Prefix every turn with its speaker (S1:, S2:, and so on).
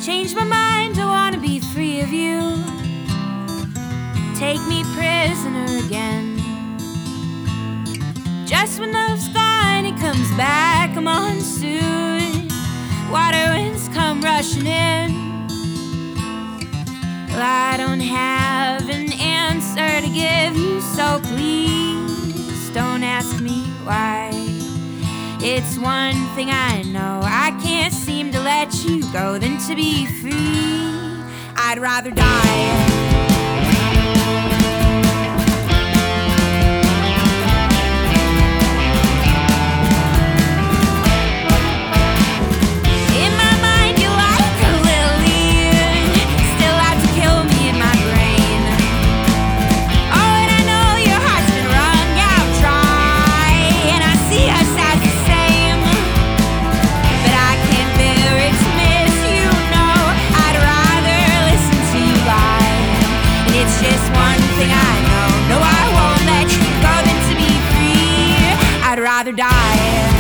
S1: Change my mind, I wanna be free of you. Take me prisoner again. Just when love's gone, it comes back a monsoon. Water winds come rushing in. Well, I don't have an answer to give you, so please don't ask me why. It's one thing I know, I can't seem to let you go than to be free. I'd rather die. I'd rather die.